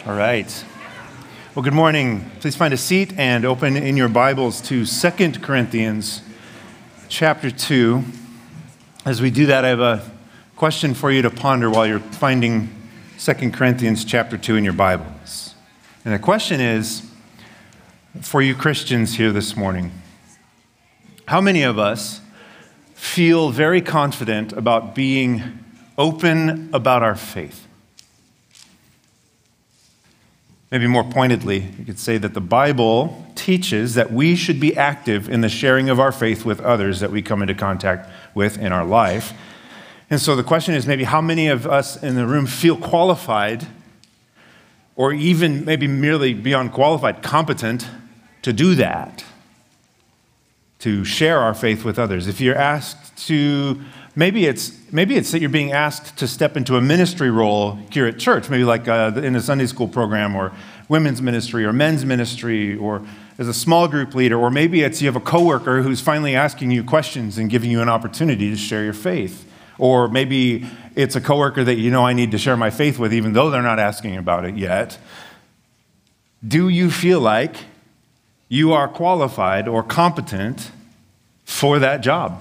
All right. Well, good morning. Please find a seat and open in your Bibles to 2 Corinthians chapter 2. As we do that, I have a question for you to ponder while you're finding 2 Corinthians chapter 2 in your Bibles. And the question is, for you Christians here this morning, how many of us feel very confident about being open about our faith? Maybe more pointedly, you could say that the Bible teaches that we should be active in the sharing of our faith with others that we come into contact with in our life. And so the question is maybe how many of us in the room feel qualified, or even maybe merely beyond qualified, competent to do that, to share our faith with others. If you're asked to, maybe it's that you're being asked to step into a ministry role here at church, maybe like in a Sunday school program or women's ministry or men's ministry or as a small group leader, or maybe it's you have a coworker who's finally asking you questions and giving you an opportunity to share your faith. Or maybe it's a coworker that you know I need to share my faith with even though they're not asking about it yet. Do you feel like you are qualified or competent for that job?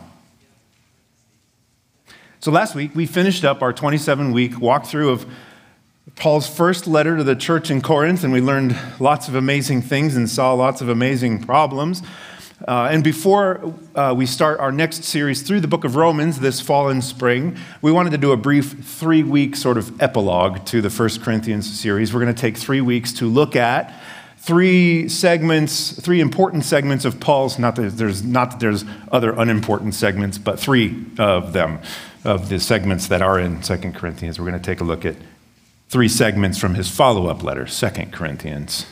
So last week, we finished up our 27-week walkthrough of Paul's first letter to the church in Corinth, and we learned lots of amazing things and saw lots of amazing problems. And before we start our next series through the book of Romans this fall and spring, we wanted to do a brief 3-week sort of epilogue to the 1 Corinthians series. We're going to take 3 weeks to look at three important segments of Paul's, not that there's other unimportant segments, but three of them, of the segments that are in 2 Corinthians. We're going to take a look at 3 segments from his follow-up letter, 2 Corinthians.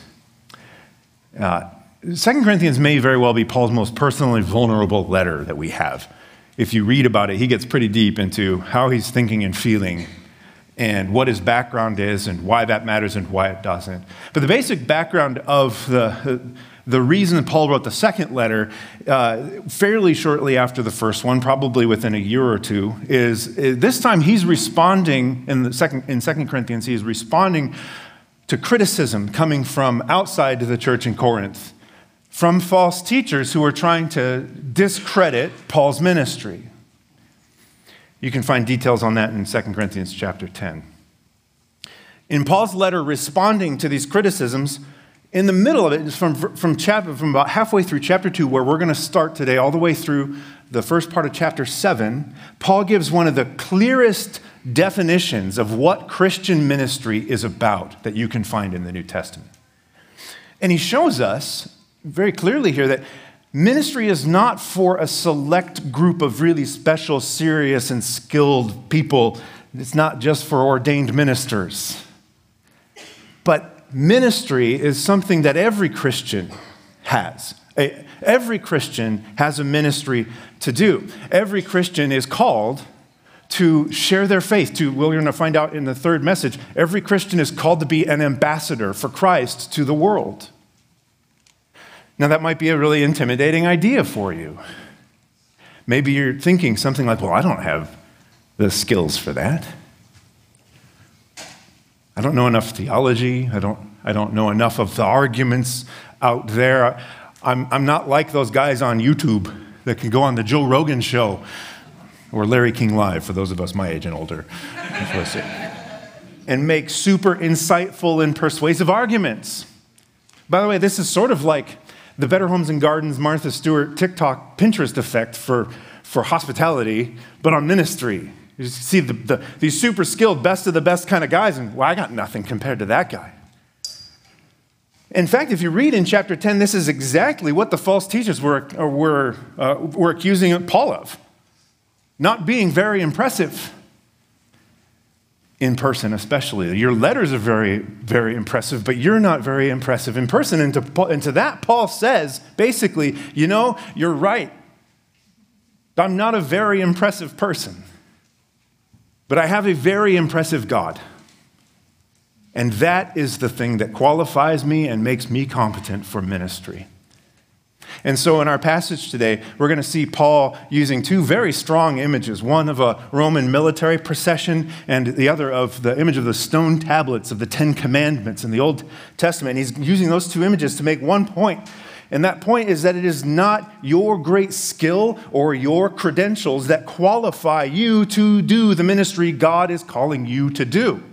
2 Corinthians may very well be Paul's most personally vulnerable letter that we have. If you read about it, he gets pretty deep into how he's thinking and feeling and what his background is and why that matters and why it doesn't. But the basic background of the reason Paul wrote the second letter fairly shortly after the first one, probably within a year or two, is this time he's responding, in 2 Corinthians, he is responding to criticism coming from outside the church in Corinth, from false teachers who are trying to discredit Paul's ministry. You can find details on that in 2 Corinthians chapter 10. In Paul's letter responding to these criticisms, in the middle of it, from about halfway through chapter 2, where we're going to start today, all the way through the first part of chapter 7, Paul gives one of the clearest definitions of what Christian ministry is about that you can find in the New Testament. And he shows us very clearly here that ministry is not for a select group of really special, serious, and skilled people. It's not just for ordained ministers. But ministry is something that every Christian has. Every Christian has a ministry to do. Every Christian is called to share their faith. We're going to find out in the third message, every Christian is called to be an ambassador for Christ to the world. Now, that might be a really intimidating idea for you. Maybe you're thinking something like, well, I don't have the skills for that. I don't know enough theology. I don't know enough of the arguments out there. I'm not like those guys on YouTube that can go on the Joe Rogan show or Larry King Live, for those of us my age and older, and make super insightful and persuasive arguments. By the way, this is sort of like the Better Homes and Gardens, Martha Stewart, TikTok, Pinterest effect for hospitality, but on ministry. You see these super skilled, best of the best kind of guys, and well, I got nothing compared to that guy. In fact, if you read in chapter 10, this is exactly what the false teachers were accusing Paul of. Not being very impressive in person, especially. Your letters are very, very impressive, but you're not very impressive in person. And to that, Paul says, basically, you're right. I'm not a very impressive person, but I have a very impressive God. And that is the thing that qualifies me and makes me competent for ministry. And so in our passage today, we're going to see Paul using two very strong images, one of a Roman military procession and the other of the image of the stone tablets of the Ten Commandments in the Old Testament. He's using those two images to make one point. And that point is that it is not your great skill or your credentials that qualify you to do the ministry God is calling you to do.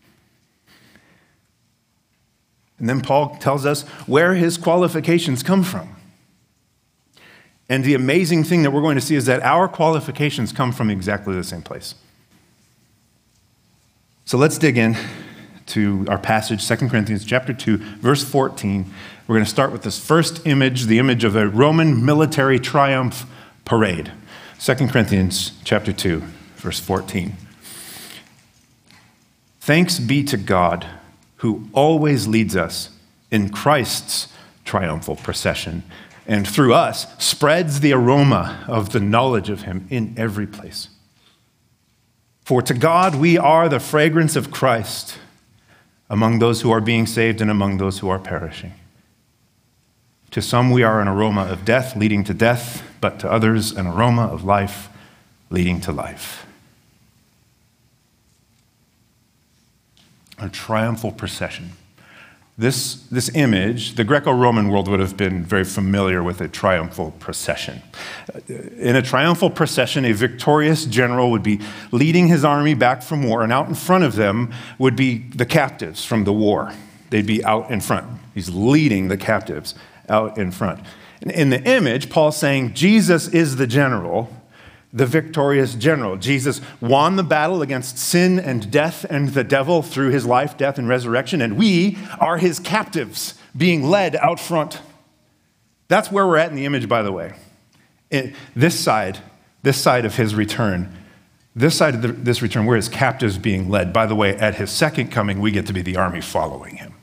And then Paul tells us where his qualifications come from. And the amazing thing that we're going to see is that our qualifications come from exactly the same place. So let's dig in to our passage, 2 Corinthians chapter 2, verse 14. We're going to start with this first image, the image of a Roman military triumph parade. 2 Corinthians chapter 2, verse 14. Thanks be to God, who always leads us in Christ's triumphal procession, and through us spreads the aroma of the knowledge of him in every place. For to God we are the fragrance of Christ among those who are being saved and among those who are perishing. To some we are an aroma of death leading to death, but to others an aroma of life leading to life. A triumphal procession. This image, the Greco-Roman world would have been very familiar with a triumphal procession. In a triumphal procession, a victorious general would be leading his army back from war, and out in front of them would be the captives from the war. They'd be out in front. He's leading the captives out in front. In the image, Paul's saying Jesus is the general, the victorious general. Jesus won the battle against sin and death and the devil through his life, death, and resurrection, and we are his captives being led out front. That's where we're at in the image, by the way. This side of his return, this return, we're his captives being led. By the way, at his second coming, we get to be the army following him.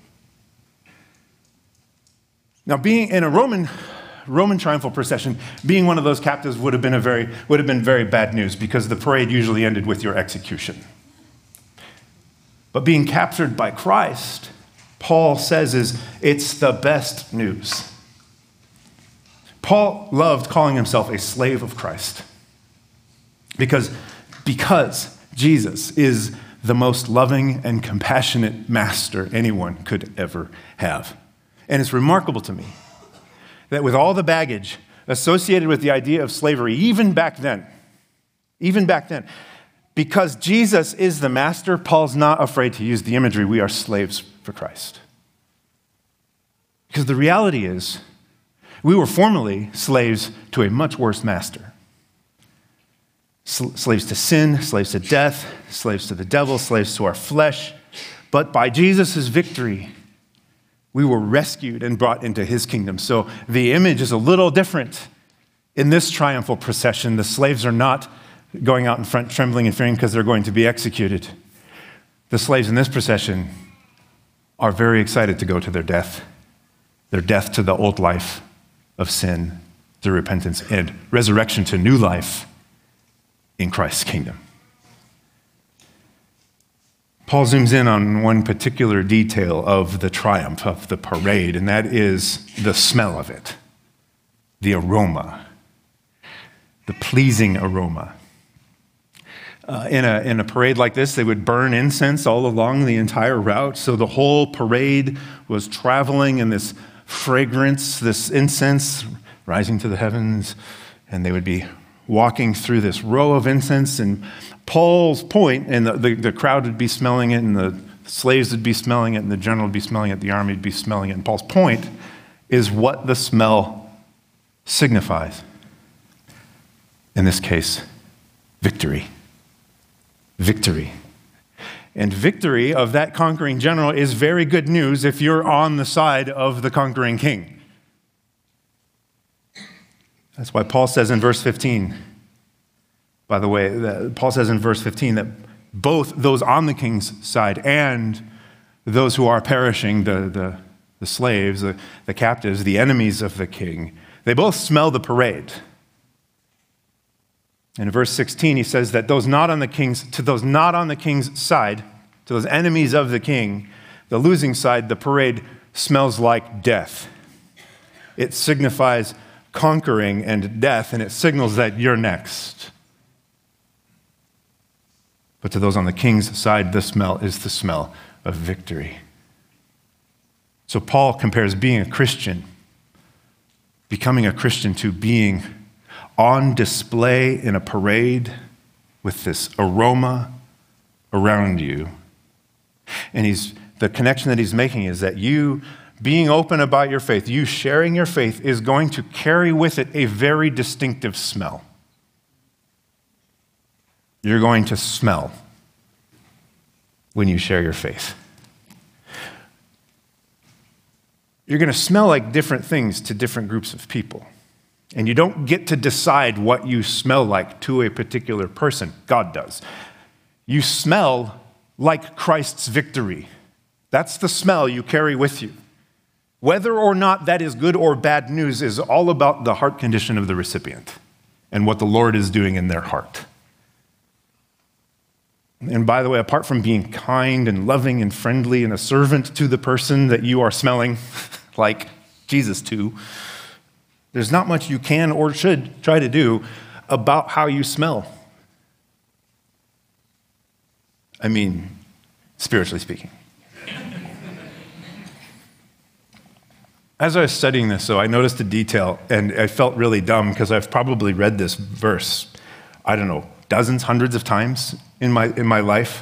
Now, being in a Roman triumphal procession, being one of those captives would have been very bad news because the parade usually ended with your execution. But being captured by Christ, Paul says it's the best news. Paul loved calling himself a slave of Christ because Jesus is the most loving and compassionate master anyone could ever have. And it's remarkable to me that with all the baggage associated with the idea of slavery, even back then, because Jesus is the master, Paul's not afraid to use the imagery, we are slaves for Christ. Because the reality is, we were formerly slaves to a much worse master. Slaves to sin, slaves to death, slaves to the devil, slaves to our flesh. But by Jesus' victory, we were rescued and brought into his kingdom. So the image is a little different. In this triumphal procession, the slaves are not going out in front trembling and fearing because they're going to be executed. The slaves in this procession are very excited to go to their death to the old life of sin through repentance and resurrection to new life in Christ's kingdom. Paul zooms in on one particular detail of the triumph, of the parade, and that is the smell of it, the aroma, the pleasing aroma. In a parade like this, they would burn incense all along the entire route, so the whole parade was traveling in this fragrance, this incense rising to the heavens, and they would be walking through this row of incense, and Paul's point, and the crowd would be smelling it, and the slaves would be smelling it, and the general would be smelling it, the army would be smelling it. And Paul's point is what the smell signifies. In this case, victory. Victory. And victory of that conquering general is very good news if you're on the side of the conquering king. That's why Paul says in verse 15, by the way, Paul says in verse 15 that both those on the king's side and those who are perishing, the slaves, the captives, the enemies of the king, they both smell the parade. In verse 16, he says that to those not on the king's side, to those enemies of the king, the losing side, the parade smells like death. It signifies conquering and death, and it signals that you're next. But to those on the king's side, the smell is the smell of victory. So Paul compares being a Christian, becoming a Christian, to being on display in a parade with this aroma around you. And the connection that he's making is that you being open about your faith, you sharing your faith, is going to carry with it a very distinctive smell. You're going to smell when you share your faith. You're going to smell like different things to different groups of people. And you don't get to decide what you smell like to a particular person. God does. You smell like Christ's victory. That's the smell you carry with you. Whether or not that is good or bad news is all about the heart condition of the recipient and what the Lord is doing in their heart. And by the way, apart from being kind and loving and friendly and a servant to the person that you are smelling like Jesus to, there's not much you can or should try to do about how you smell. I mean, spiritually speaking. As I was studying this, though, I noticed a detail, and I felt really dumb because I've probably read this verse, I don't know, dozens, hundreds of times in my life.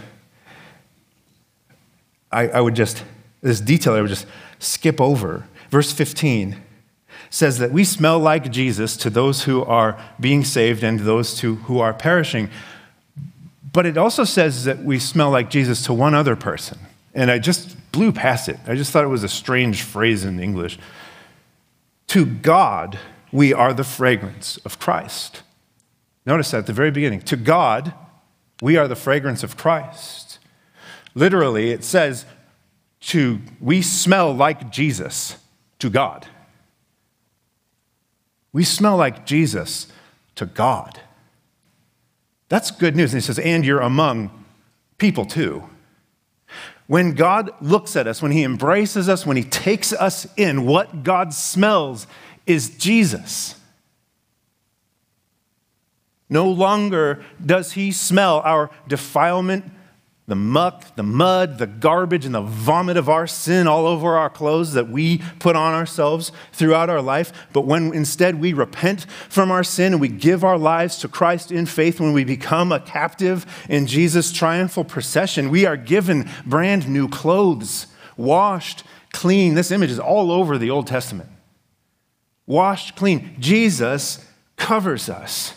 This detail I would just skip over. Verse 15 says that we smell like Jesus to those who are being saved and those who are perishing. But it also says that we smell like Jesus to one other person. And I just blew past it. I just thought it was a strange phrase in English. To God, we are the fragrance of Christ. Notice that at the very beginning. To God, we are the fragrance of Christ. Literally, it says, we smell like Jesus to God. We smell like Jesus to God. That's good news. And he says, and you're among people too. When God looks at us, when he embraces us, when he takes us in, what God smells is Jesus. No longer does he smell our defilement, the muck, the mud, the garbage, and the vomit of our sin all over our clothes that we put on ourselves throughout our life. But when instead we repent from our sin and we give our lives to Christ in faith, when we become a captive in Jesus' triumphal procession, we are given brand new clothes, washed, clean. This image is all over the Old Testament. Washed, clean. Jesus covers us.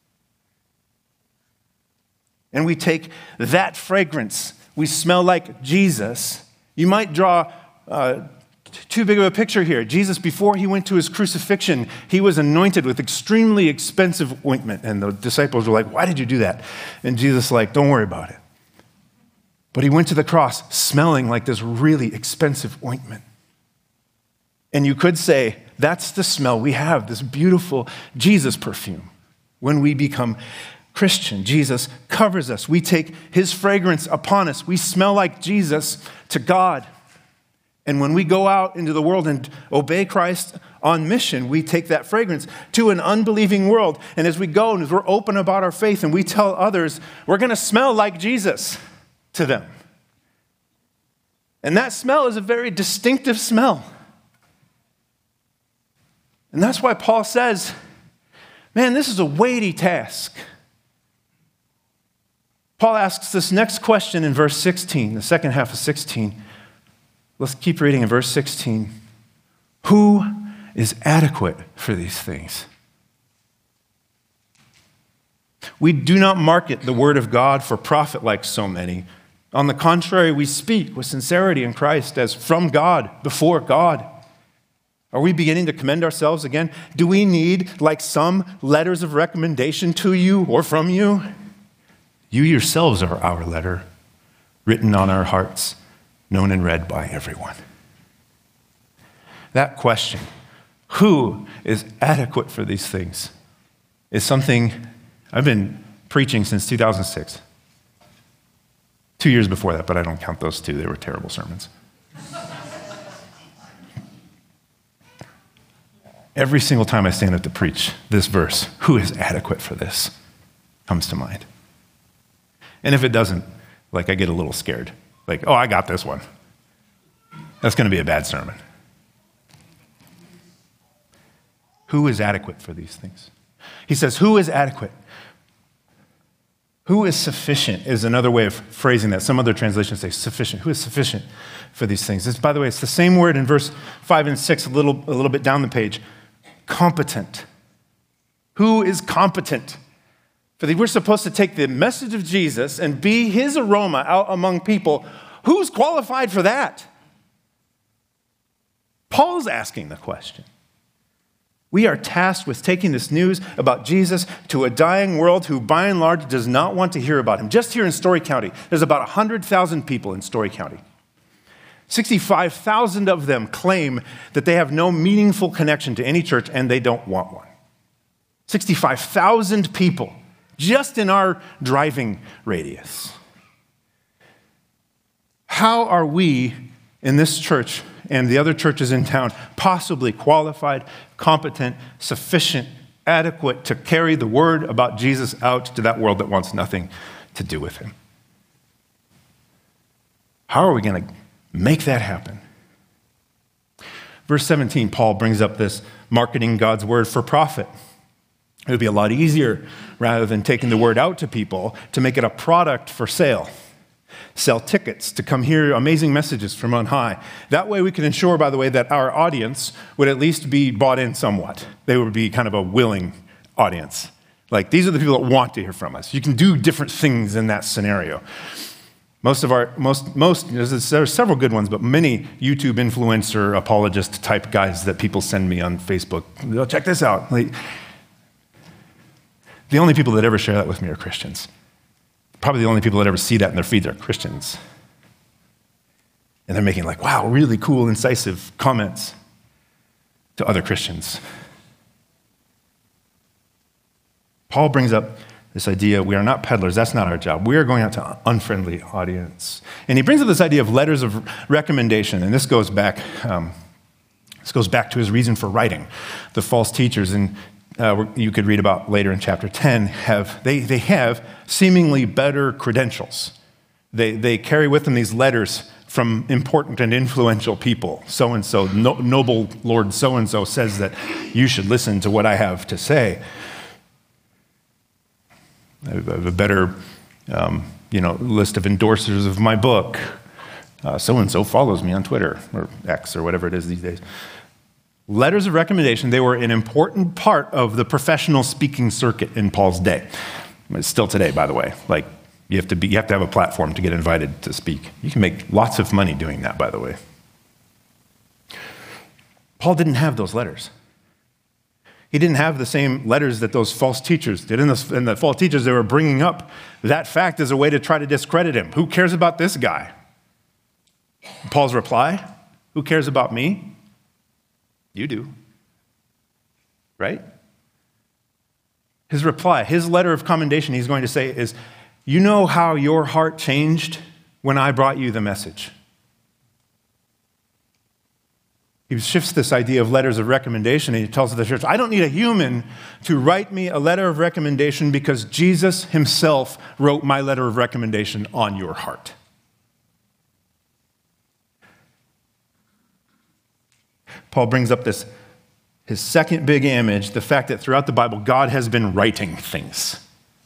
And we take that fragrance, we smell like Jesus. You might draw too big of a picture here. Jesus, before he went to his crucifixion, he was anointed with extremely expensive ointment. And the disciples were like, why did you do that? And Jesus like, don't worry about it. But he went to the cross smelling like this really expensive ointment. And you could say, that's the smell we have, this beautiful Jesus perfume. When we become Christian, Jesus covers us. We take his fragrance upon us. We smell like Jesus to God. And when we go out into the world and obey Christ on mission, we take that fragrance to an unbelieving world. And as we go and as we're open about our faith and we tell others, we're going to smell like Jesus to them. And that smell is a very distinctive smell. And that's why Paul says, man, this is a weighty task. Paul asks this next question in verse 16, the second half of 16. Let's keep reading in verse 16. Who is adequate for these things? We do not market the word of God for profit like so many. On the contrary, we speak with sincerity in Christ as from God, before God. Are we beginning to commend ourselves again? Do we need, like some, letters of recommendation to you or from you? You yourselves are our letter, written on our hearts, known and read by everyone. That question, who is adequate for these things, is something I've been preaching since 2006. 2 years before that, but I don't count those two. They were terrible sermons. Every single time I stand up to preach, this verse, who is adequate for this, comes to mind. And if it doesn't, I get a little scared. Oh, I got this one. That's going to be a bad sermon. Who is adequate for these things? He says, who is adequate? Who is sufficient is another way of phrasing that. Some other translations say sufficient. Who is sufficient for these things? By the way, it's the same word in verse 5 and 6, a little bit down the page. Competent. Who is competent? We're supposed to take the message of Jesus and be his aroma out among people. Who's qualified for that? Paul's asking the question. We are tasked with taking this news about Jesus to a dying world who, by and large, does not want to hear about him. Just here in Story County, there's about 100,000 people in Story County. 65,000 of them claim that they have no meaningful connection to any church and they don't want one. 65,000 people just in our driving radius. How are we in this church and the other churches in town possibly qualified, competent, sufficient, adequate to carry the word about Jesus out to that world that wants nothing to do with him? How are we going to make that happen? Verse 17, Paul brings up this marketing God's word for profit. It would be a lot easier, rather than taking the word out to people, to make it a product for sale. Sell tickets to come hear amazing messages from on high. That way we can ensure, by the way, that our audience would at least be bought in somewhat. They would be kind of a willing audience. These are the people that want to hear from us. You can do different things in that scenario. There's several good ones, but many YouTube influencer apologist type guys that people send me on Facebook. Oh, check this out. The only people that ever share that with me are Christians. Probably the only people that ever see that in their feeds are Christians. And they're making wow, really cool, incisive comments to other Christians. Paul brings up this idea, we are not peddlers, that's not our job. We are going out to an unfriendly audience. And he brings up this idea of letters of recommendation, and this goes back to his reason for writing. The false teachers, and you could read about later in chapter 10, they have seemingly better credentials. They carry with them these letters from important and influential people. So-and-so, noble Lord so-and-so says that you should listen to what I have to say. I have a better list of endorsers of my book. So-and-so follows me on Twitter or X or whatever it is these days. Letters of recommendation, they were an important part of the professional speaking circuit in Paul's day. It's still today, by the way. You have to have a platform to get invited to speak. You can make lots of money doing that, by the way. Paul didn't have those letters. He didn't have the same letters that those false teachers did. And the false teachers, they were bringing up that fact as a way to try to discredit him. Who cares about this guy? Paul's reply, who cares about me? You do. Right? His reply, his letter of commendation, he's going to say is, you know how your heart changed when I brought you the message. He shifts this idea of letters of recommendation, and he tells the church, I don't need a human to write me a letter of recommendation because Jesus himself wrote my letter of recommendation on your heart. Paul brings up his second big image, the fact that throughout the Bible, God has been writing things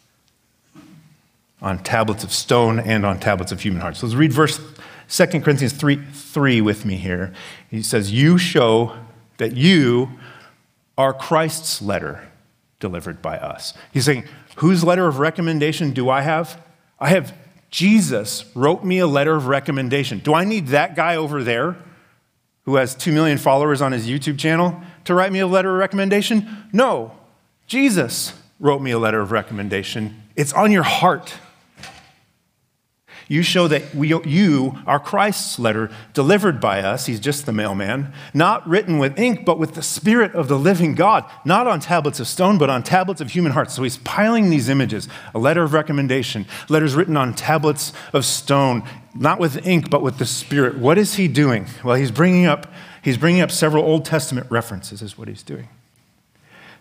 on tablets of stone and on tablets of human hearts. So let's read 2 Corinthians 3 with me here. He says, you show that you are Christ's letter delivered by us. He's saying, whose letter of recommendation do I have? I have Jesus wrote me a letter of recommendation. Do I need that guy over there who has 2 million followers on his YouTube channel to write me a letter of recommendation? No, Jesus wrote me a letter of recommendation. It's on your heart. You show that you are Christ's letter delivered by us. He's just the mailman, not written with ink, but with the Spirit of the living God, not on tablets of stone, but on tablets of human hearts. So he's piling these images, a letter of recommendation, letters written on tablets of stone, not with ink, but with the Spirit. What is he doing? Well, he's bringing up several Old Testament references is what he's doing.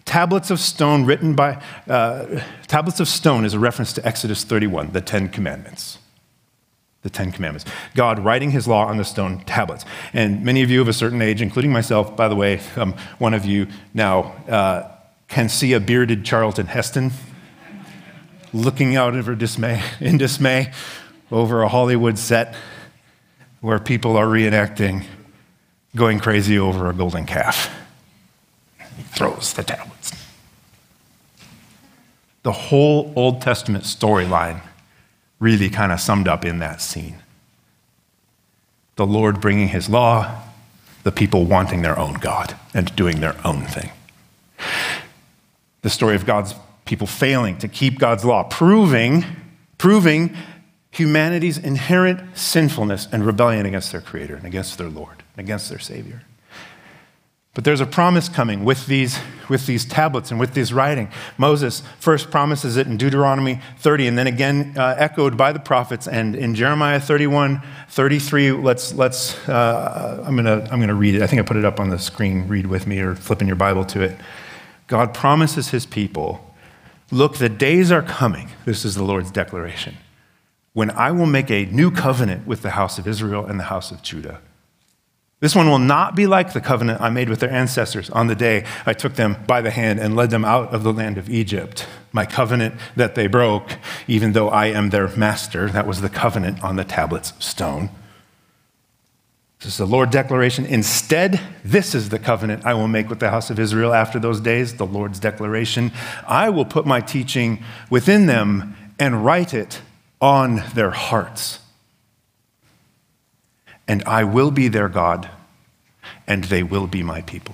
Tablets of stone tablets of stone is a reference to Exodus 31, the Ten Commandments. The Ten Commandments. God writing his law on the stone tablets. And many of you of a certain age, including myself, by the way, one of you now can see a bearded Charlton Heston looking out in dismay over a Hollywood set where people are reenacting going crazy over a golden calf. He throws the tablets. The whole Old Testament storyline really kind of summed up in that scene. The Lord bringing his law, the people wanting their own God and doing their own thing. The story of God's people failing to keep God's law, proving humanity's inherent sinfulness and rebellion against their Creator and against their Lord and against their Savior. But there's a promise coming with these tablets and with this writing. Moses first promises it in Deuteronomy 30, and then again echoed by the prophets. And in Jeremiah 31, 33, I'm gonna read it. I think I put it up on the screen. Read with me or flip in your Bible to it. God promises his people, look, the days are coming. This is the Lord's declaration, when I will make a new covenant with the house of Israel and the house of Judah. This one will not be like the covenant I made with their ancestors on the day I took them by the hand and led them out of the land of Egypt. My covenant that they broke, even though I am their master. That was the covenant on the tablets of stone. This is the Lord's declaration. Instead, this is the covenant I will make with the house of Israel after those days, the Lord's declaration. I will put my teaching within them and write it on their hearts. And I will be their God, and they will be my people.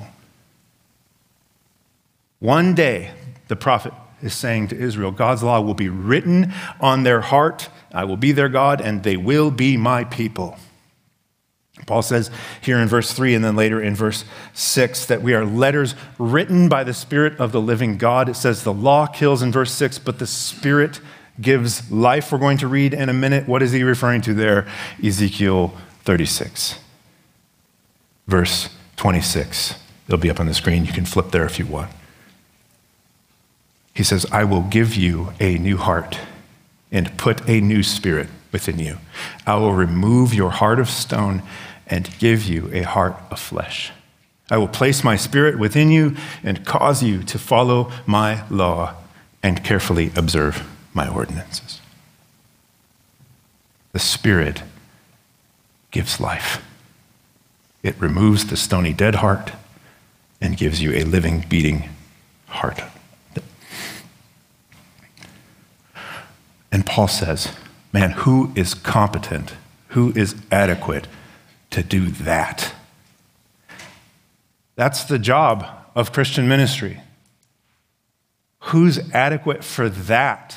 One day, the prophet is saying to Israel, God's law will be written on their heart. I will be their God, and they will be my people. Paul says here in verse 3 and then later in verse 6 that we are letters written by the Spirit of the living God. It says the law kills in verse 6, but the Spirit gives life. We're going to read in a minute. What is he referring to there? Ezekiel 36, verse 26. It'll be up on the screen. You can flip there if you want. He says, I will give you a new heart and put a new spirit within you. I will remove your heart of stone and give you a heart of flesh. I will place my spirit within you and cause you to follow my law and carefully observe my ordinances. The Spirit gives life. It removes the stony, dead heart and gives you a living, beating heart. And Paul says, man, who is competent, who is adequate to do that? That's the job of Christian ministry. Who's adequate for that?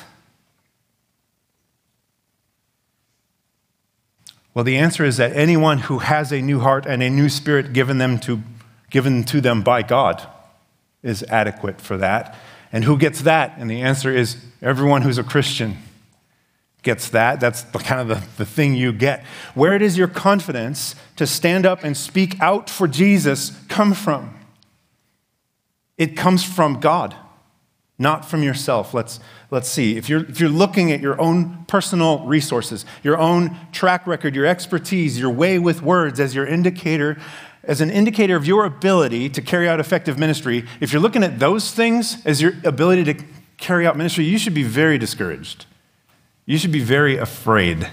Well, the answer is that anyone who has a new heart and a new spirit given to them by God is adequate for that. And who gets that? And the answer is everyone who's a Christian gets that. That's kind of the thing you get. Where does your confidence to stand up and speak out for Jesus come from? It comes from God, not from yourself. Let's see. If you're looking at your own personal resources, your own track record, your expertise, your way with words as an indicator of your ability to carry out effective ministry, if you're looking at those things as your ability to carry out ministry, you should be very discouraged. You should be very afraid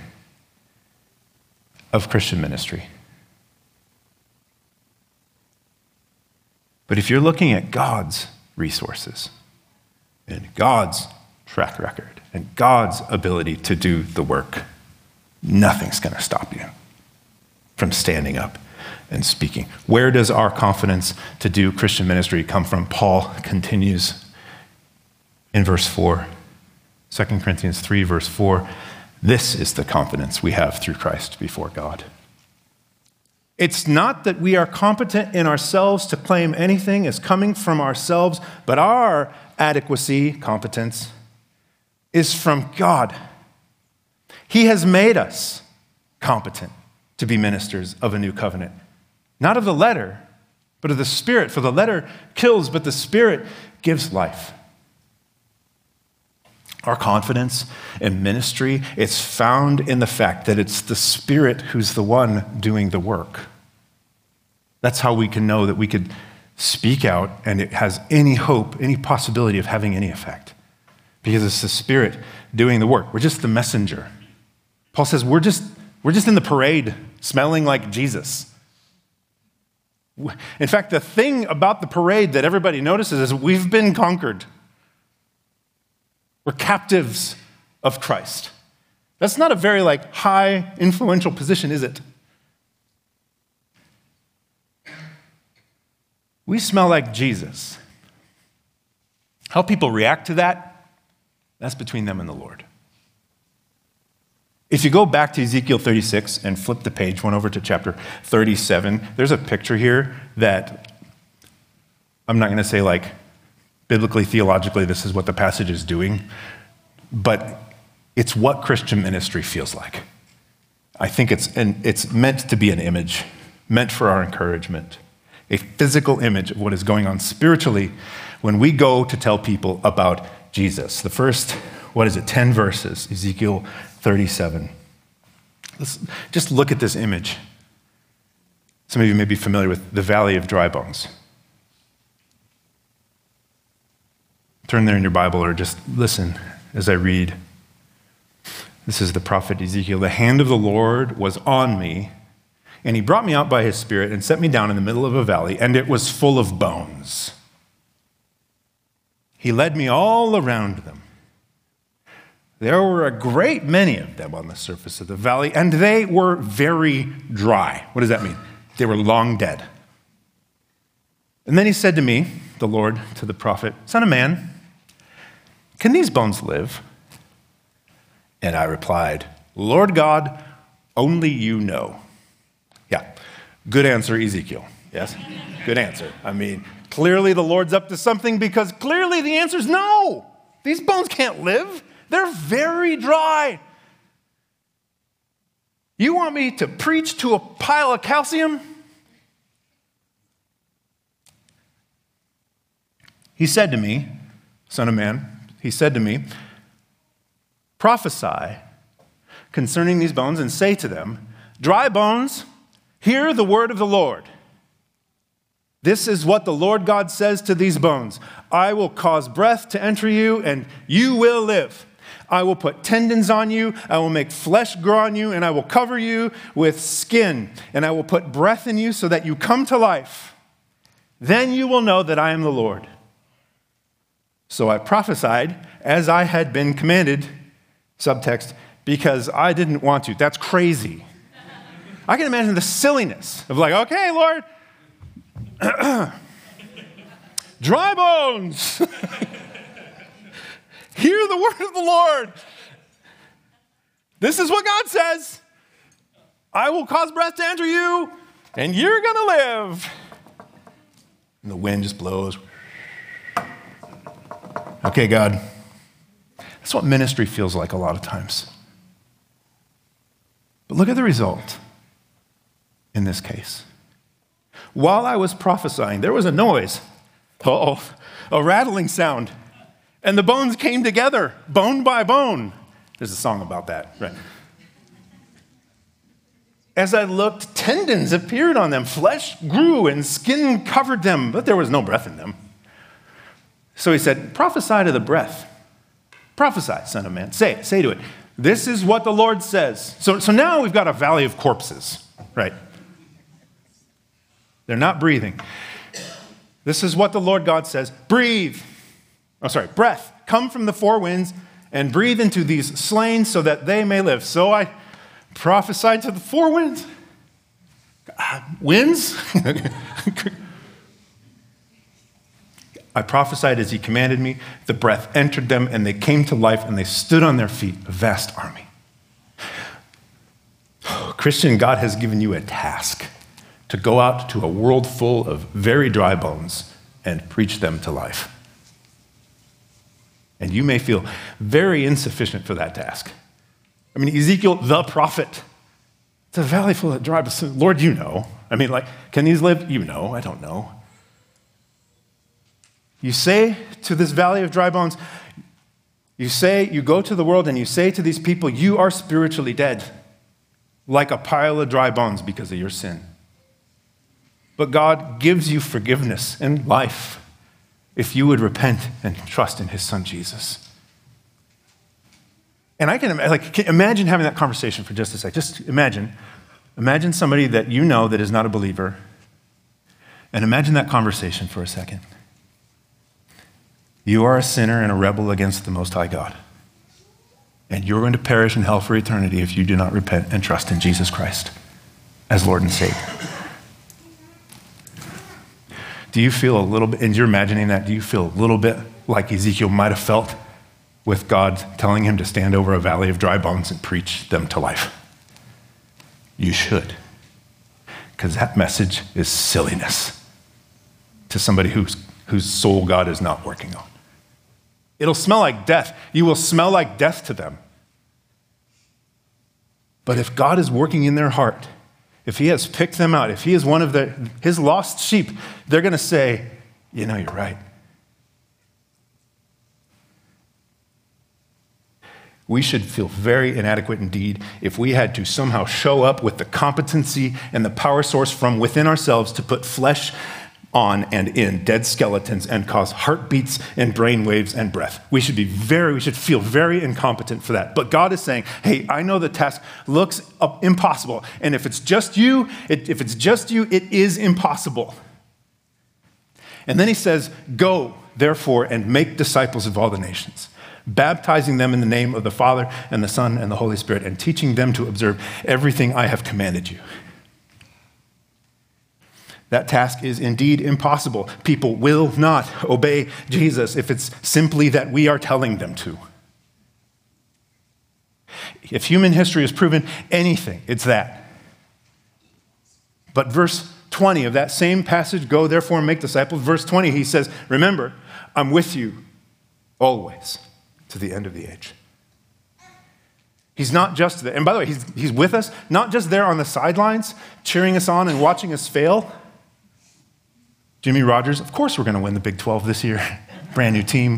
of Christian ministry. But if you're looking at God's resources and God's track record and God's ability to do the work, nothing's going to stop you from standing up and speaking. Where does our confidence to do Christian ministry come from? Paul continues in verse 4, 2 Corinthians 3, verse 4. This is the confidence we have through Christ before God. It's not that we are competent in ourselves to claim anything as coming from ourselves, but our adequacy, competence, is from God. He has made us competent to be ministers of a new covenant. Not of the letter, but of the Spirit. For the letter kills, but the Spirit gives life. Our confidence in ministry is found in the fact that it's the Spirit who's the one doing the work. That's how we can know that we could speak out and it has any hope, any possibility of having any effect. Because it's the Spirit doing the work. We're just the messenger. Paul says we're just in the parade smelling like Jesus. In fact, the thing about the parade that everybody notices is we've been conquered. We're captives of Christ. That's not a very high influential position, is it? We smell like Jesus. How people react to that, that's between them and the Lord. If you go back to Ezekiel 36 and flip the page, one over to chapter 37, there's a picture here that I'm not going to say biblically, theologically, this is what the passage is doing, but it's what Christian ministry feels like. I think it's meant to be an image, meant for our encouragement, a physical image of what is going on spiritually when we go to tell people about Jesus. The first, 10 verses, Ezekiel 37. Let's just look at this image. Some of you may be familiar with the Valley of Dry Bones. Turn there in your Bible or just listen as I read. This is the prophet Ezekiel. The hand of the Lord was on me, and he brought me out by his Spirit and set me down in the middle of a valley, and it was full of bones. He led me all around them. There were a great many of them on the surface of the valley, and they were very dry. What does that mean? They were long dead. And then he said to me, the Lord, to the prophet, Son of man, can these bones live? And I replied, Lord God, only you know. Yeah, good answer, Ezekiel. Yes, good answer. I mean, clearly the Lord's up to something because clearly the answer is no. These bones can't live. They're very dry. You want me to preach to a pile of calcium? He said to me, Son of man, he said to me, prophesy concerning these bones and say to them, dry bones, hear the word of the Lord. This is what the Lord God says to these bones. I will cause breath to enter you, and you will live. I will put tendons on you, I will make flesh grow on you, and I will cover you with skin, and I will put breath in you so that you come to life. Then you will know that I am the Lord. So I prophesied as I had been commanded, subtext, because I didn't want to. That's crazy. I can imagine the silliness of okay, Lord, dry bones. Hear the word of the Lord. This is what God says. I will cause breath to enter you, and you're going to live. And the wind just blows. Okay, God. That's what ministry feels like a lot of times. But look at the result in this case. While I was prophesying, there was a noise. A rattling sound. And the bones came together, bone by bone. There's a song about that, right? As I looked, tendons appeared on them, flesh grew, and skin covered them, but there was no breath in them. So he said, prophesy to the breath. Prophesy, son of man. Say to it. This is what the Lord says. So now we've got a valley of corpses, right? They're not breathing. This is what the Lord God says. Breath. Come from the four winds and breathe into these slain so that they may live. So I prophesied to the four winds. Winds? I prophesied as he commanded me. The breath entered them and they came to life and they stood on their feet, a vast army. Christian, God has given you a task to go out to a world full of very dry bones and preach them to life. And you may feel very insufficient for that task. I mean, Ezekiel, the prophet, it's a valley full of dry bones. Lord, you know. I mean, can these live? You know, I don't know. You say to this valley of dry bones, you go to the world and you say to these people, you are spiritually dead, like a pile of dry bones because of your sin. But God gives you forgiveness and life if you would repent and trust in his son, Jesus. And I can imagine having that conversation for just a sec. Just imagine somebody that you know that is not a believer, and imagine that conversation for a second. You are a sinner and a rebel against the Most High God. And you're going to perish in hell for eternity if you do not repent and trust in Jesus Christ as Lord and Savior. Do you feel a little bit, and you're imagining that, do you feel a little bit like Ezekiel might have felt with God telling him to stand over a valley of dry bones and preach them to life? You should. Because that message is silliness to somebody whose soul God is not working on. It'll smell like death. You will smell like death to them. But if God is working in their heart, if he has picked them out, if he is one of his lost sheep, they're going to say, you know, you're right. We should feel very inadequate indeed if we had to somehow show up with the competency and the power source from within ourselves to put flesh on and in dead skeletons and cause heartbeats and brain waves and breath. We should feel very incompetent for that. But God is saying, hey, I know the task looks impossible. And if it's just you, it is impossible. And then he says, go, therefore, and make disciples of all the nations, baptizing them in the name of the Father and the Son and the Holy Spirit, and teaching them to observe everything I have commanded you. That task is indeed impossible. People will not obey Jesus if it's simply that we are telling them to. If human history has proven anything, it's that. But verse 20 of that same passage, go therefore and make disciples, verse 20, he says, remember, I'm with you always to the end of the age. He's not just there. And by the way, he's with us, not just there on the sidelines, cheering us on and watching us fail. Jimmy Rogers, of course we're going to win the Big 12 this year. Brand new team.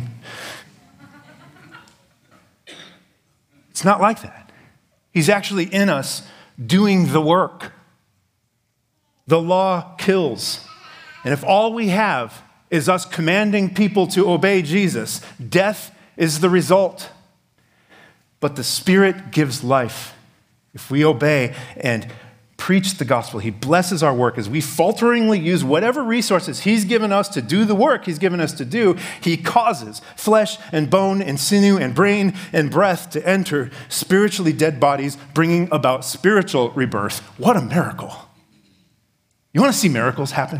It's not like that. He's actually in us doing the work. The law kills. And if all we have is us commanding people to obey Jesus, death is the result. But the Spirit gives life. If we obey and preach the gospel, he blesses our work as we falteringly use whatever resources he's given us to do the work he's given us to do. He causes flesh and bone and sinew and brain and breath to enter spiritually dead bodies, bringing about spiritual rebirth. What a miracle. You want to see miracles happen?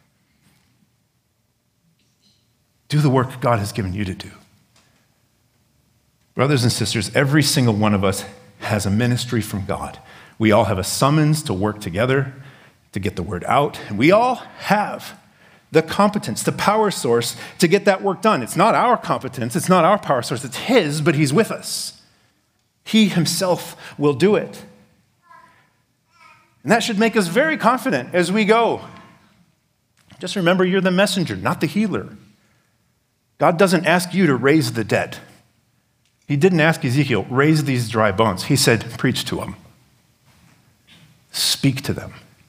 Do the work God has given you to do. Brothers and sisters, every single one of us has a ministry from God. We all have a summons to work together to get the word out. And we all have the competence, the power source to get that work done. It's not our competence, it's not our power source, it's his, but he's with us. He himself will do it. And that should make us very confident as we go. Just remember, you're the messenger, not the healer. God doesn't ask you to raise the dead. He didn't ask Ezekiel, raise these dry bones. He said, preach to them. Speak to them.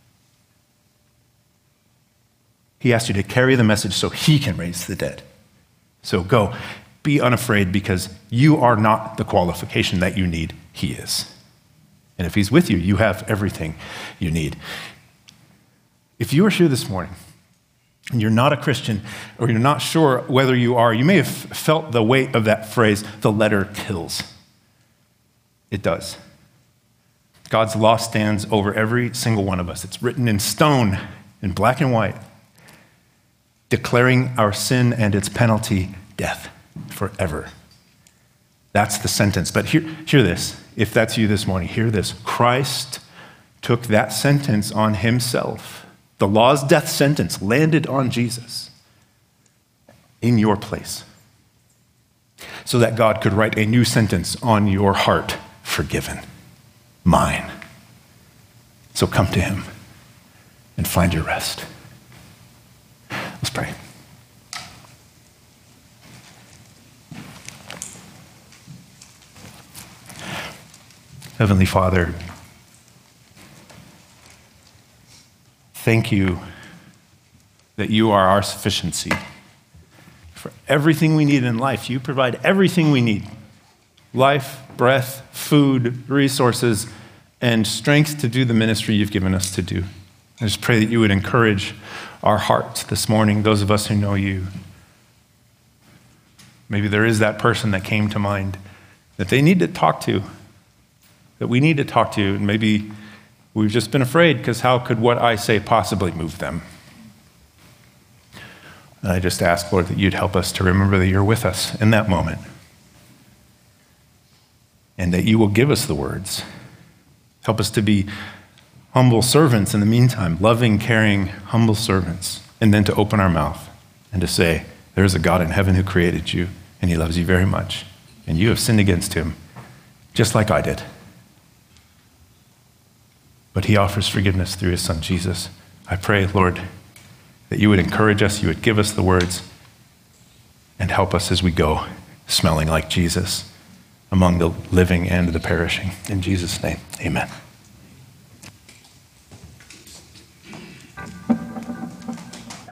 He asked you to carry the message so he can raise the dead. So go, be unafraid, because you are not the qualification that you need. He is. And if he's with you, you have everything you need. If you are here this morning and you're not a Christian, or you're not sure whether you are, you may have felt the weight of that phrase, the letter kills. It does. God's law stands over every single one of us. It's written in stone, in black and white, declaring our sin and its penalty, death, forever. That's the sentence. But hear this. If that's you this morning, hear this. Christ took that sentence on himself. The law's death sentence landed on Jesus in your place, so that God could write a new sentence on your heart, forgiven. Mine. So come to him and find your rest. Let's pray. Heavenly Father, thank you that you are our sufficiency. For everything we need in life, you provide everything we need. Life, breath, food, resources, and strength to do the ministry you've given us to do. I just pray that you would encourage our hearts this morning, those of us who know you. Maybe there is that person that came to mind that they need to talk to, that we need to talk to, and maybe we've just been afraid because how could what I say possibly move them? And I just ask, Lord, that you'd help us to remember that you're with us in that moment and that you will give us the words. Help us to be humble servants in the meantime, loving, caring, humble servants, and then to open our mouth and to say, there's a God in heaven who created you, and he loves you very much, and you have sinned against him, just like I did. But he offers forgiveness through his son, Jesus. I pray, Lord, that you would encourage us, you would give us the words, and help us as we go, smelling like Jesus among the living and the perishing. In Jesus' name, amen.